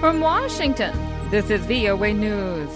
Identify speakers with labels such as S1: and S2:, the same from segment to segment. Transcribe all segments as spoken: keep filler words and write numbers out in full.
S1: From Washington, this is V O A News.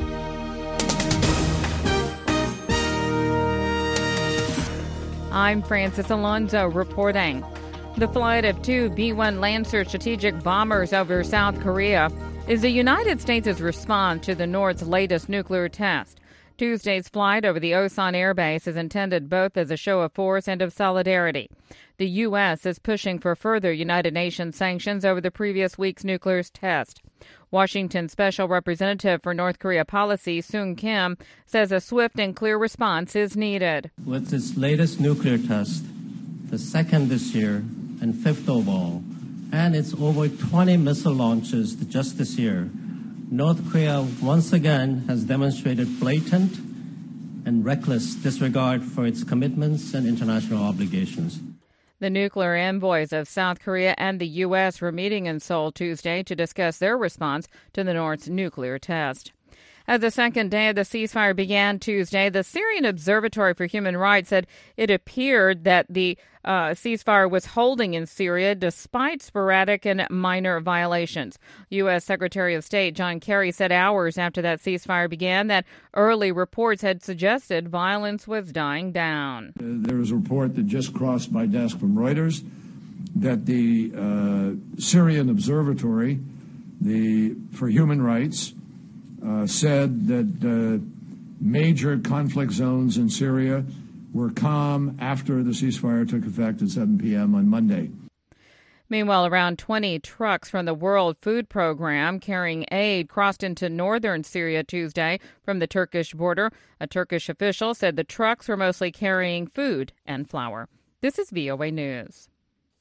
S1: I'm Francis Alonso reporting. The flight of two B one Lancer strategic bombers over South Korea is the United States' response to the North's latest nuclear test. Tuesday's flight over the Osan Air Base is intended both as a show of force and of solidarity. The U S is pushing for further United Nations sanctions over the previous week's nuclear test. Washington Special Representative for North Korea Policy, Sung Kim, says a swift and clear response is needed.
S2: With its latest nuclear test, the second this year and fifth overall, and its over twenty missile launches just this year, North Korea once again has demonstrated blatant and reckless disregard for its commitments and international obligations.
S1: The nuclear envoys of South Korea and the U S were meeting in Seoul Tuesday to discuss their response to the North's nuclear test. As the second day of the ceasefire began Tuesday, the Syrian Observatory for Human Rights said it appeared that the uh, ceasefire was holding in Syria despite sporadic and minor violations. U S. Secretary of State John Kerry said hours after that ceasefire began that early reports had suggested violence was dying down.
S3: Uh, there was a report that just crossed my desk from Reuters that the uh, Syrian Observatory the, for Human Rights Uh, said that uh, major conflict zones in Syria were calm after the ceasefire took effect at seven p.m. on Monday.
S1: Meanwhile, around twenty trucks from the World Food Program carrying aid crossed into northern Syria Tuesday from the Turkish border. A Turkish official said the trucks were mostly carrying food and flour. This is V O A News.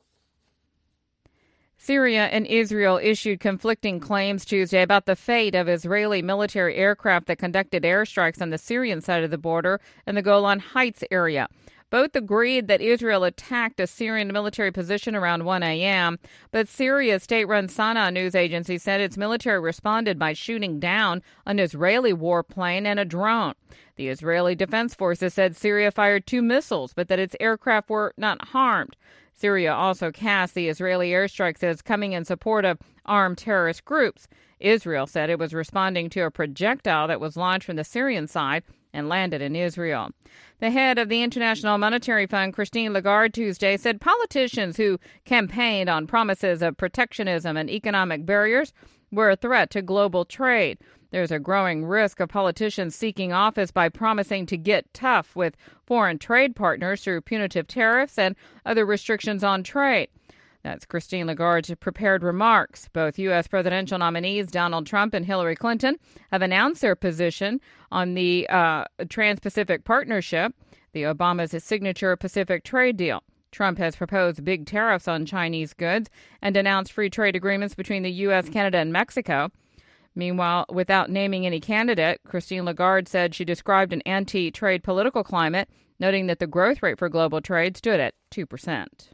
S1: Syria and Israel issued conflicting claims Tuesday about the fate of Israeli military aircraft that conducted airstrikes on the Syrian side of the border in the Golan Heights area. Both agreed that Israel attacked a Syrian military position around one a.m., but Syria's state-run Sana news agency said its military responded by shooting down an Israeli warplane and a drone. The Israeli Defense Forces said Syria fired two missiles, but that its aircraft were not harmed. Syria also cast the Israeli airstrikes as coming in support of armed terrorist groups. Israel said it was responding to a projectile that was launched from the Syrian side and landed in Israel. The head of the International Monetary Fund, Christine Lagarde, Tuesday said politicians who campaigned on promises of protectionism and economic barriers were a threat to global trade. There's a growing risk of politicians seeking office by promising to get tough with foreign trade partners through punitive tariffs and other restrictions on trade. That's Christine Lagarde's prepared remarks. Both U S presidential nominees Donald Trump and Hillary Clinton have announced their position on the uh, Trans-Pacific Partnership, the Obama's signature Pacific trade deal. Trump has proposed big tariffs on Chinese goods and announced free trade agreements between the U S, Canada, and Mexico. Meanwhile, without naming any candidate, Christine Lagarde said she described an anti-trade political climate, noting that the growth rate for global trade stood at two percent.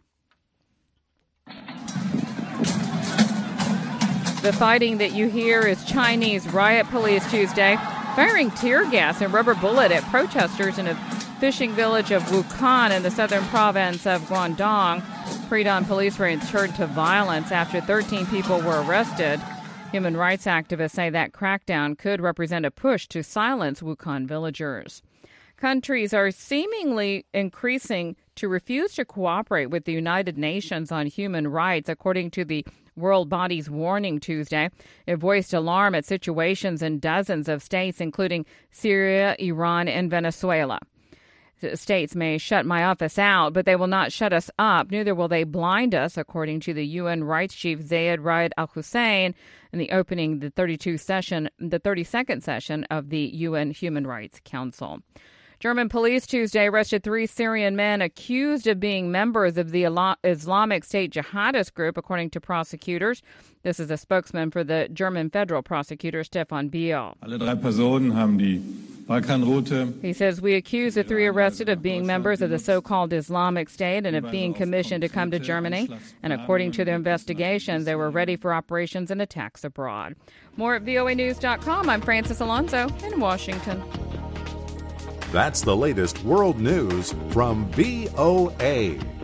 S1: The fighting that you hear is Chinese riot police Tuesday firing tear gas and rubber bullet at protesters in a fishing village of Wukong in the southern province of Guangdong. Pre-dawn police raids turned to violence after thirteen people were arrested. Human rights activists say that crackdown could represent a push to silence Wukong villagers. Countries are seemingly increasing to refuse to cooperate with the United Nations on human rights, according to the world body's warning Tuesday. It voiced alarm at situations in dozens of states, including Syria, Iran, and Venezuela. States may shut my office out, but they will not shut us up. Neither will they blind us, according to the U N Rights Chief Zayed Raed Al Hussein in the opening the thirty-two session, the thirty-second session of the U N Human Rights Council. German police Tuesday arrested three Syrian men accused of being members of the Islamic State jihadist group, according to prosecutors. This is a spokesman for the German federal prosecutor, Stefan Biel.
S4: Alle drei Personen haben die Balkanroute.
S1: He says, we accuse the three arrested of being members of the so-called Islamic State and of being commissioned to come to Germany. And according to the investigation, they were ready for operations and attacks abroad. More at V O A news dot com. I'm Francis Alonso in Washington.
S5: That's the latest world news from V O A.